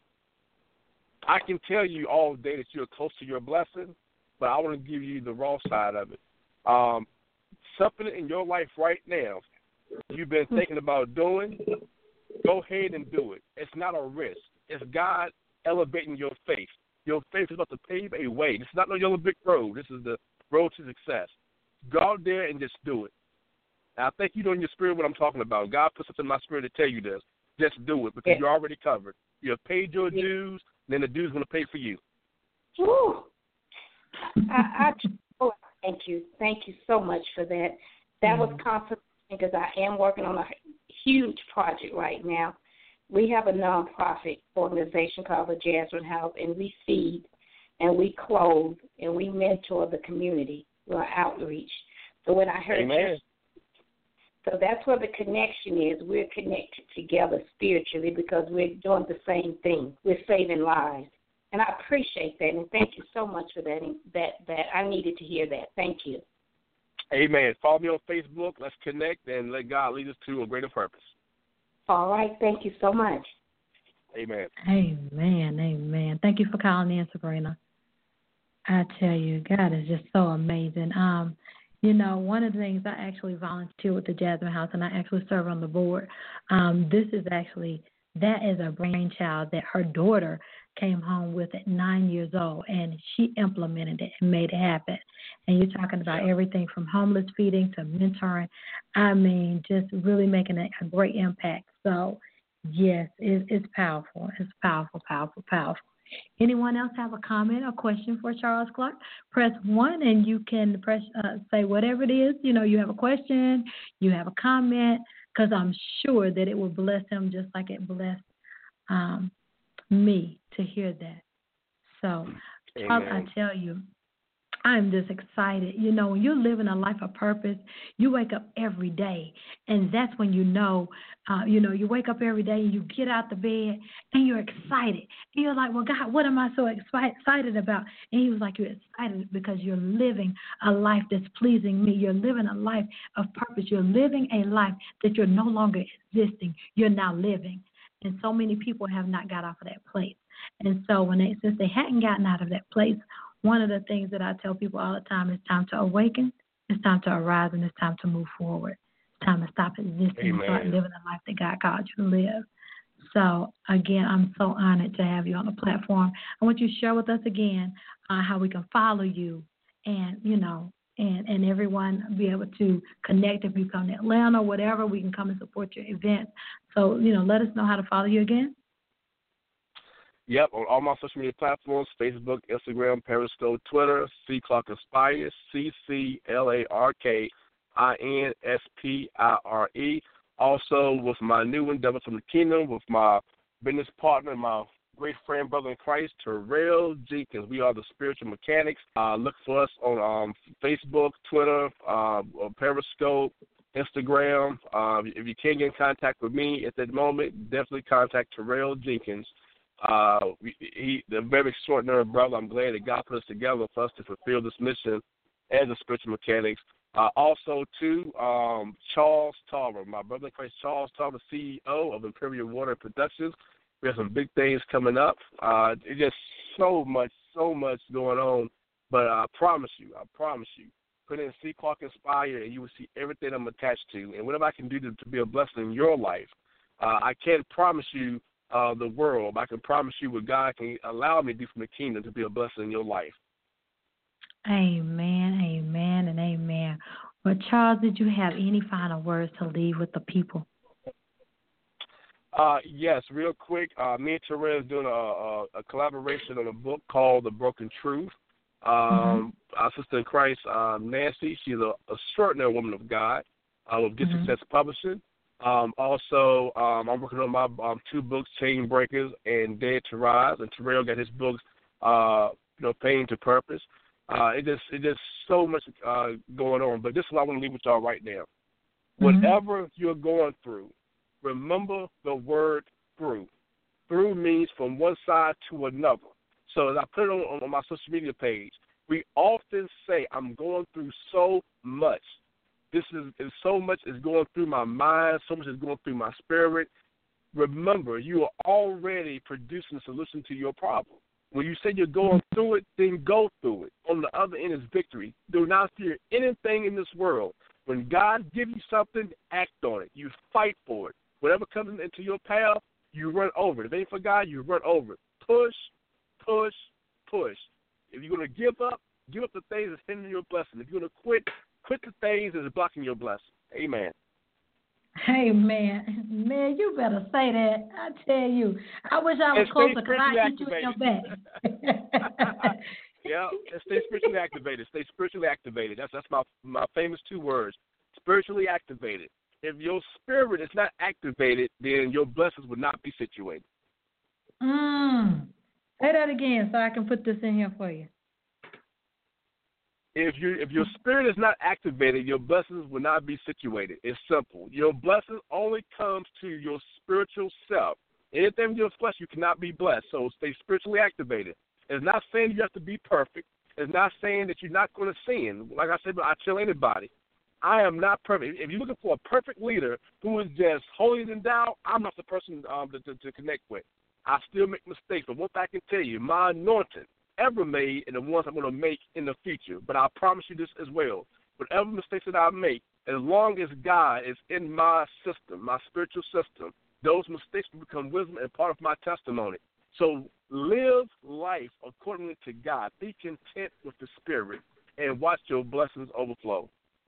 I can tell you all day that you're close to your blessing, but I want to give you the raw side of it. Um, something in your life right now you've been thinking about doing, go ahead and do it. It's not a risk. It's God elevating your faith. Your faith is about to pave a way. This is not no yellow brick road. This is the road to success. Go out there and just do it. And I think you know in your spirit what I'm talking about. God put something in my spirit to tell you this. Just do it because yeah. you're already covered. You have paid your yeah. dues, and then the dues going to pay for you. Woo. I, I oh, thank you. Thank you so much for that. That mm-hmm. was confident because I am working on a huge project right now. We have a nonprofit organization called the Jasmine House, and we feed and we clothe and we mentor the community. We're outreach. So when I heard Amen. So that's where the connection is. We're connected together spiritually because we're doing the same thing. We're saving lives. And I appreciate that, and thank you so much for that. That, that I needed to hear that. Thank you. Amen. Follow me on Facebook. Let's connect and let God lead us to a greater purpose. All right. Thank you so much. Amen. Amen. Amen. Thank you for calling in, Sabrina. I tell you, God is just so amazing. Um, You know, one of the things, I actually volunteer with the Jasmine House, and I actually serve on the board. Um, this is actually, that is a brainchild that her daughter came home with at nine years old, and she implemented it and made it happen. And you're talking about everything from homeless feeding to mentoring. I mean, just really making a, a great impact. So, yes, it, it's powerful. It's powerful, powerful, powerful. Anyone else have a comment or question for Charles Clark? Press one, and you can press uh, say whatever it is. You know, you have a question, you have a comment, because I'm sure that it will bless him just like it blessed um, me to hear that. So, Charles, I tell you, I'm just excited. You know, when you're living a life of purpose, you wake up every day, and that's when you know, uh, you know, you wake up every day and you get out the bed and you're excited. And you're like, well, God, what am I so excited about? And he was like, you're excited because you're living a life that's pleasing me. You're living a life of purpose. You're living a life that you're no longer existing. You're now living. And so many people have not got off of that place. And so when they, since they hadn't gotten out of that place, one of the things that I tell people all the time is time to awaken, it's time to arise, and it's time to move forward. It's time to stop existing Amen. And start living the life that God called you to live. So, again, I'm so honored to have you on the platform. I want you to share with us again uh, how we can follow you and, you know, and, and everyone be able to connect. If you come to Atlanta or whatever, we can come and support your events. So, you know, let us know how to follow you again. Yep, on all my social media platforms, Facebook, Instagram, Periscope, Twitter, C. Clark Inspires, C C L A R K I N S P I R E. Also, with my new endeavor from the Kingdom, with my business partner, my great friend, brother in Christ, Terrell Jenkins. We are the Spiritual Mechanics. Uh, look for us on um, Facebook, Twitter, uh, Periscope, Instagram. Uh, if you can't get in contact with me at that moment, definitely contact Terrell Jenkins. Uh, he, the very extraordinary brother. I'm glad that God put us together for us to fulfill this mission as the Spiritual Mechanics. Uh, also, too, um, Charles Tarver, my brother in Christ, Charles Tarver, C E O of Imperial Water Productions. We have some big things coming up. Uh, it's just so much, so much going on. But I promise you, I promise you, put in C. Clark Inspire, and you will see everything I'm attached to. And whatever I can do to, to be a blessing in your life, uh, I can't promise you uh, the world. But I can promise you what God can allow me to do from the kingdom to be a blessing in your life. Amen, amen, and amen. Well, Charles, did you have any final words to leave with the people? Uh, yes, real quick. Uh, me and Terrell is doing a, a, a collaboration on a book called The Broken Truth. Um, mm-hmm. Our sister in Christ, uh, Nancy, she's an extraordinary woman of God uh, with Good mm-hmm. Success Publishing. Um, also, um, I'm working on my um, two books, Chain Breakers and Dead to Rise, and Terrell got his books, uh, you know, Pain to Purpose. Uh, it just, it just so much uh, going on. But this is what I want to leave with y'all right now. Mm-hmm. Whatever you're going through, remember the word through. Through means from one side to another. So as I put it on, on my social media page, we often say, I'm going through so much. This is, is so much is going through my mind, so much is going through my spirit. Remember, you are already producing a solution to your problem. When you say you're going through it, then go through it. On the other end is victory. Do not fear anything in this world. When God gives you something, act on it. You fight for it. Whatever comes into your path, you run over it. If it ain't for God, you run over it. Push, push, push. If you're going to give up, give up the things that's hindering your blessing. If you're going to quit, quit the things that's blocking your blessing. Amen. Amen. Man, you better say that. I tell you. I wish I was closer because I hit you in your back. Yeah, and stay spiritually activated. Stay spiritually activated. That's that's my my famous two words. Spiritually activated. If your spirit is not activated, then your blessings will not be situated. Mm. Say that again so I can put this in here for you. If you if your spirit is not activated, your blessings will not be situated. It's simple. Your blessing only comes to your spiritual self. Anything in your flesh, you cannot be blessed. So stay spiritually activated. It's not saying you have to be perfect. It's not saying that you're not going to sin. Like I said, I tell anybody, I am not perfect. If you're looking for a perfect leader who is just holier than thou, I'm not the person um, to, to, to connect with. I still make mistakes, but one thing I can tell you, my anointing ever made and the ones I'm going to make in the future. But I promise you this as well. Whatever mistakes that I make, as long as God is in my system, my spiritual system, those mistakes will become wisdom and part of my testimony. So live life according to God. Be content with the Spirit and watch your blessings overflow.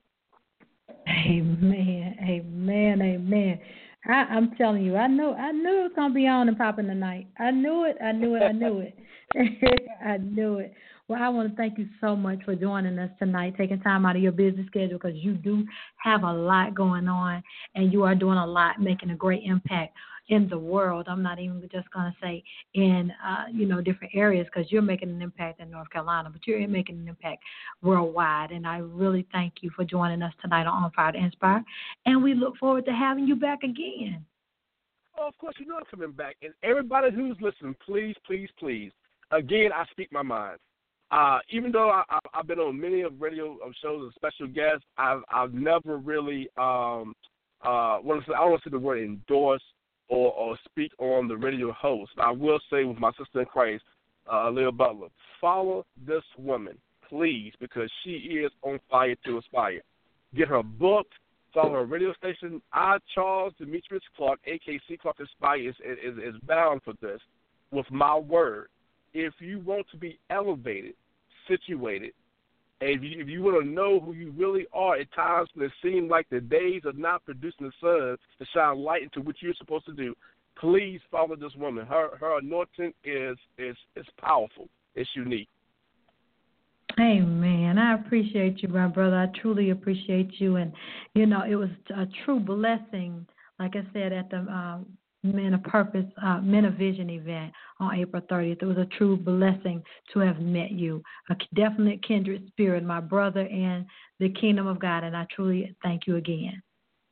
Amen, amen, amen. I, I'm telling you, I know, I knew it was gonna be on and popping tonight. I knew it, I knew it, I knew it, I knew it. Well, I want to thank you so much for joining us tonight, taking time out of your busy schedule because you do have a lot going on and you are doing a lot, making a great impact in the world. I'm not even just going to say in, uh, you know, different areas because you're making an impact in North Carolina, but you're making an impact worldwide. And I really thank you for joining us tonight on On Fire to Inspire. And we look forward to having you back again. Oh, of course, you know I'm coming back. And everybody who's listening, please, please, please, again, I speak my mind. Uh, even though I, I, I've been on many of radio shows as special guests, I've, I've never really, um, uh, want to say, I don't want to say the word endorse or, or speak on the radio host. I will say with my sister in Christ, uh, Leah Butler, follow this woman, please, because she is on fire to inspire. Get her booked, follow her radio station. I, Charles Demetrius Clark, a k a. C. Clark Inspire, is, is, is bound for this with my word. If you want to be elevated, situated, and if you, if you want to know who you really are at times when it seems like the days are not producing the sun to shine light into what you're supposed to do, please follow this woman. Her her anointing is is is powerful. It's unique. Amen. I appreciate you, my brother. I truly appreciate you. And, you know, it was a true blessing, like I said, at the um, Men of Purpose, uh, Men of Vision event on April thirtieth. It was a true blessing to have met you. A definite kindred spirit, my brother in the kingdom of God, and I truly thank you again.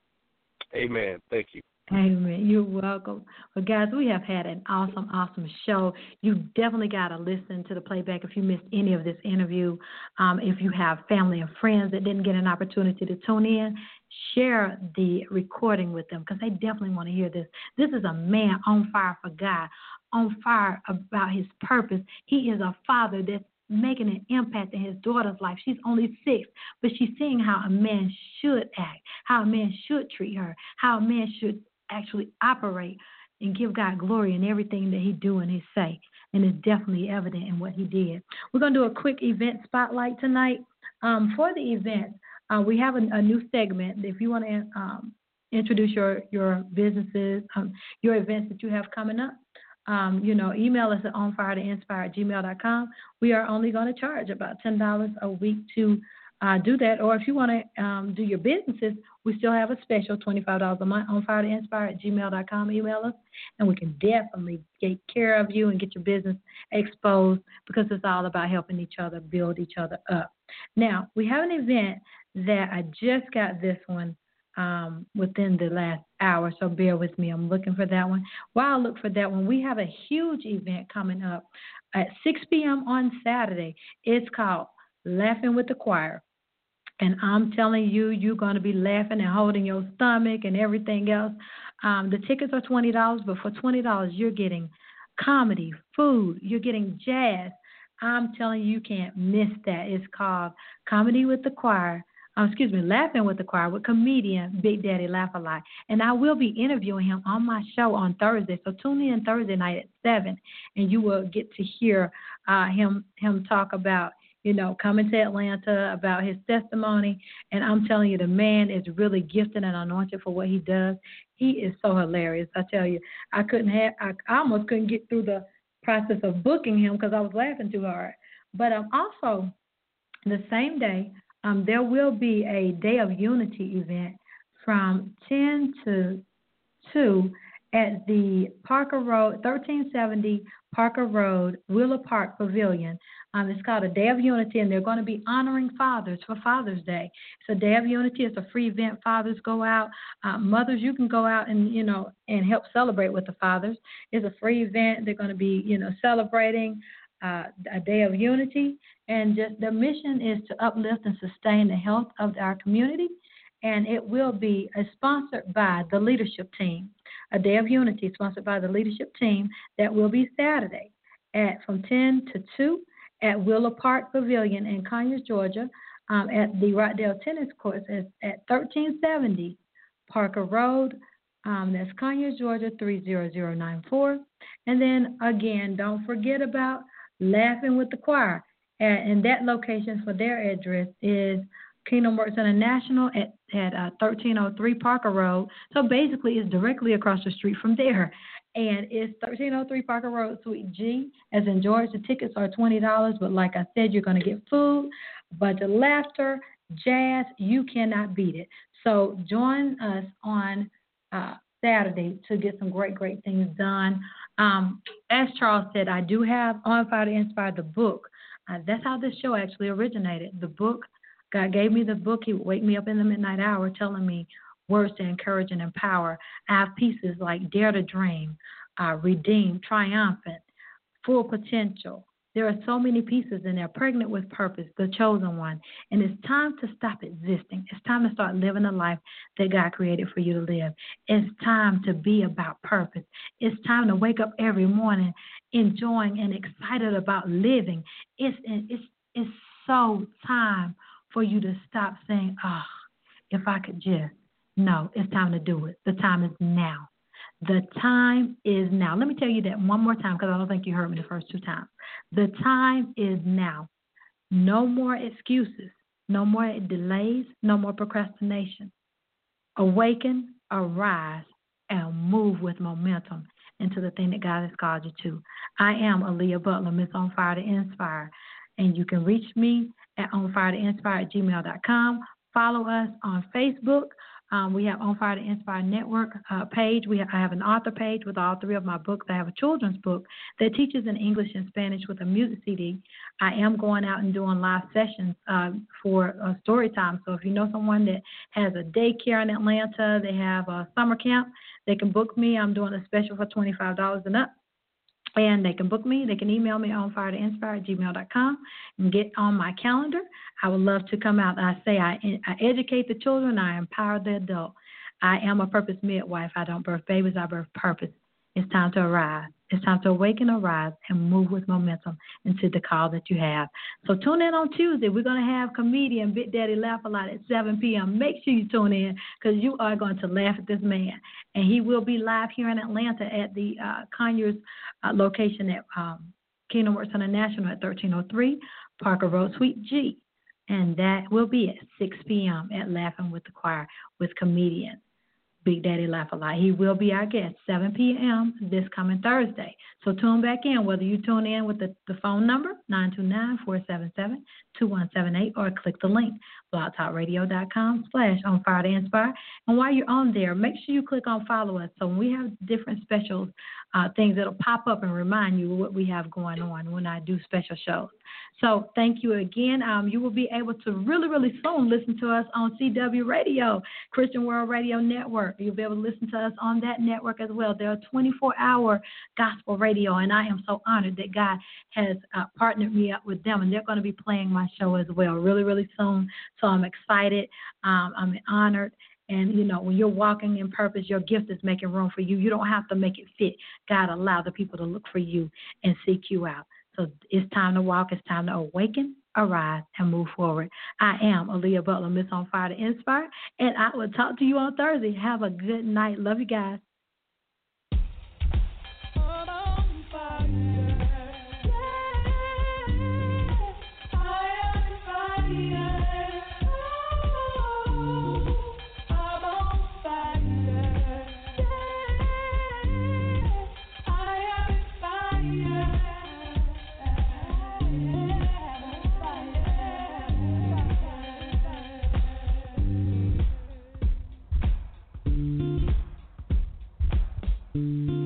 Amen. Thank you. Amen. You're welcome. Well, guys, we have had an awesome, awesome show. You definitely got to listen to the playback if you missed any of this interview. Um, if you have family and friends that didn't get an opportunity to tune in, share the recording with them because they definitely want to hear this. This is a man on fire for God, on fire about his purpose. He is a father that's making an impact in his daughter's life. She's only six, but she's seeing how a man should act, how a man should treat her, how a man should actually operate and give God glory in everything that he do and he say. And it's definitely evident in what he did. We're going to do a quick event spotlight tonight. Um, for the event, uh, we have a, a new segment. If you want to um, introduce your, your businesses, um, your events that you have coming up, um, you know, email us at onfiretoinspire at gmail dot com. We are only going to charge about ten dollars a week to Uh, do that, or if you want to um, do your businesses, we still have a special twenty-five dollars a month on fire to inspire at gmail dot com. Email us, and we can definitely take care of you and get your business exposed because it's all about helping each other build each other up. Now, we have an event that I just got this one um, within the last hour, so bear with me. I'm looking for that one. While I look for that one, we have a huge event coming up at six p.m. on Saturday. It's called Laughing with the Choir. And I'm telling you, you're going to be laughing and holding your stomach and everything else. Um, the tickets are twenty dollars, but for twenty dollars, you're getting comedy, food, you're getting jazz. I'm telling you, you can't miss that. It's called Comedy with the Choir. Uh, excuse me, Laughing with the Choir with comedian Big Daddy Laugh-A-Lot. And I will be interviewing him on my show on Thursday. So tune in Thursday night at seven, and you will get to hear uh, him him talk about, you know, coming to Atlanta, about his testimony. And I'm telling you, the man is really gifted and anointed for what he does. He is so hilarious. I tell you, I couldn't have, I almost couldn't get through the process of booking him because I was laughing too hard. But um, also, the same day, um, there will be a Day of Unity event from ten to two at the Parker Road, thirteen seventy Parker Road, Willow Park Pavilion. Um, it's called a Day of Unity, and they're going to be honoring fathers for Father's Day. It's a Day of Unity. It's a free event. Fathers go out. Uh, mothers, you can go out and, you know, and help celebrate with the fathers. It's a free event. They're going to be, you know, celebrating uh, a Day of Unity. And just the mission is to uplift and sustain the health of our community. And it will be uh, sponsored by the leadership team. A Day of Unity sponsored by the leadership team that will be Saturday at from ten to two at Willow Park Pavilion in Conyers, Georgia, um, at the Rockdale Tennis Courts at, at thirteen seventy Parker Road. Um, that's Conyers, Georgia, three zero zero nine four. And then, again, don't forget about Laughing with the Choir. And, and that location for their address is Kingdom Works International at, at uh, thirteen oh three Parker Road. So basically, it's directly across the street from there. And it's thirteen oh three Parker Road, Suite G, as in George. The tickets are twenty dollars, but like I said, you're going to get food, a bunch of laughter, jazz. You cannot beat it. So join us on uh, Saturday to get some great, great things done. Um, as Charles said, I do have On Fire to Inspire, the book. Uh, that's how this show actually originated. The book, God gave me the book. He would wake me up in the midnight hour telling me words to encourage and empower. I have pieces like Dare to Dream, uh, Redeem, Triumphant, Full Potential. There are so many pieces in there. Pregnant with Purpose, The Chosen One. And it's time to stop existing. It's time to start living the life that God created for you to live. It's time to be about purpose. It's time to wake up every morning enjoying and excited about living. It's it's it's so time for you to stop saying, oh, if I could just. No, it's time to do it. The time is now. The time is now. Let me tell you that one more time because I don't think you heard me the first two times. The time is now. No more excuses. No more delays. No more procrastination. Awaken, arise, and move with momentum into the thing that God has called you to. I am Aaliyah Butler, Miss On Fire to Inspire, and you can reach me at onfiretoinspire at gmail dot com. Follow us on Facebook. Um, we have On Fire to Inspire Network uh, page. We have, I have an author page with all three of my books. I have a children's book that teaches in English and Spanish with a music C D. I am going out and doing live sessions uh, for uh, story time. So if you know someone that has a daycare in Atlanta, they have a summer camp, they can book me. I'm doing a special for twenty-five dollars and up. And they can book me. They can email me on fire to inspire at gmail dot com and get on my calendar. I would love to come out. I say I, I educate the children. I empower the adult. I am a purpose midwife. I don't birth babies. I birth purpose. It's time to arise. It's time to awaken, arise, and move with momentum into the call that you have. So tune in on Tuesday. We're going to have comedian Big Daddy Laugh a Lot at seven p.m. Make sure you tune in because you are going to laugh at this man. And he will be live here in Atlanta at the uh, Conyers uh, location at um, Kingdom Works International at thirteen oh three Parker Road, Suite G. And that will be at six p.m. at Laughing with the Choir with comedian Big Daddy Laugh a Lot. He will be our guest, seven p.m. this coming Thursday. So tune back in, whether you tune in with the, the phone number, nine two nine, four seven seven, two one seven eight, or click the link, blogtalkradio.com slash on fire to inspire. And while you're on there, make sure you click on follow us. So when we have different specials, uh, things that'll pop up and remind you what we have going on when I do special shows. So thank you again. Um, you will be able to really, really soon listen to us on C W Radio, Christian World Radio Network. You'll be able to listen to us on that network as well. They're a twenty-four hour gospel radio, and I am so honored that God has uh, partnered me up with them, and they're going to be playing my show as well really, really soon. So I'm excited. Um, I'm honored. And, you know, when you're walking in purpose, your gift is making room for you. You don't have to make it fit. God allow the people to look for you and seek you out. So it's time to walk. It's time to awaken, arise, and move forward. I am Aaliyah Butler, Miss On Fire to Inspire, and I will talk to you on Thursday. Have a good night. Love you guys. Mm-hmm.